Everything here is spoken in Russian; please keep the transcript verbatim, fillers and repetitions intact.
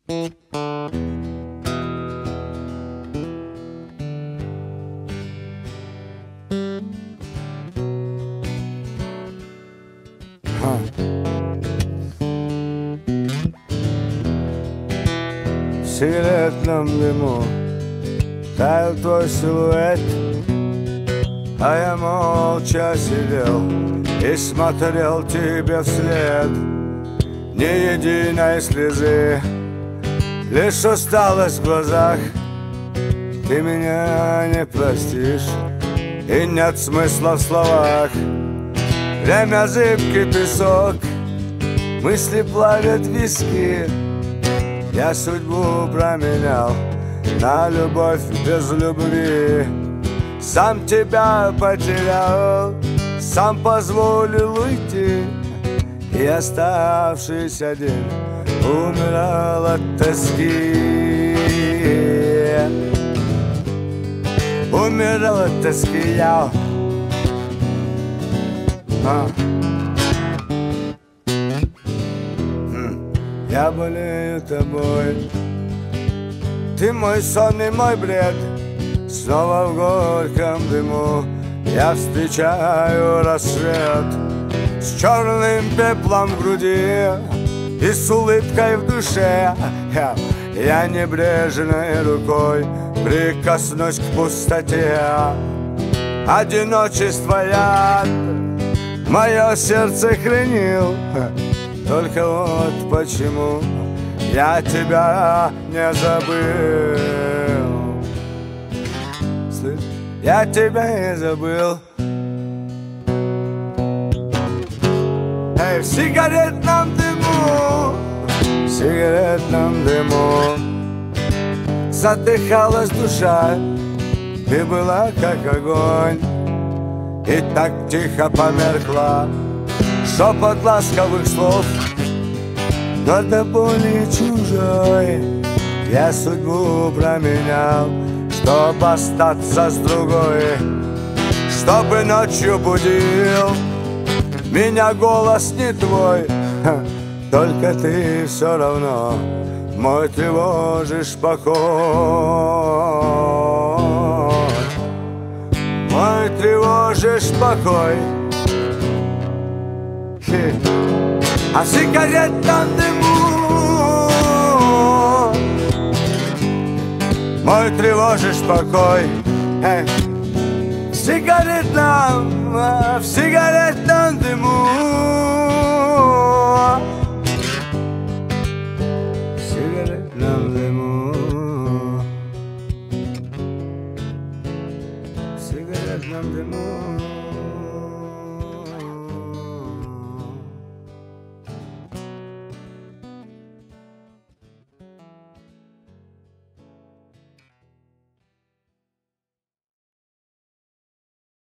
В сигаретном дыму таял твой силуэт, а я молча сидел и смотрел тебе вслед. Ни единой слезы, лишь усталость в глазах. Ты меня не простишь, и нет смысла в словах. Время зыбкий песок, мысли плавят виски. Я судьбу променял на любовь без любви. Сам тебя потерял, сам позволил уйти, и оставшись один умирал от тоски. Умирал от тоски я. А. Я болею тобой, ты мой сон и мой бред. Снова в горьком дыму я встречаю рассвет, с черным пеплом в груди и с улыбкой в душе. Я, я небрежной рукой прикоснусь к пустоте. Одиночество яд мое сердце хранил. Только вот почему я тебя не забыл. Слышь, я тебя не забыл. Эй, в сигаретном дыму, в сигаретном дыму задыхалась душа. Ты была как огонь и так тихо померкла. Шепот ласковых слов, но до боли чужой. Я судьбу променял, чтоб остаться с другой. Чтобы ночью будил меня голос не твой. Ха, только ты все равно мой тревожишь покой. Мой тревожишь покой. А в сигаретном дыму мой тревожишь покой. Эй, в сигаретном, в сигаретном дыму, в сигаретном дыму, в сигаретном дыму.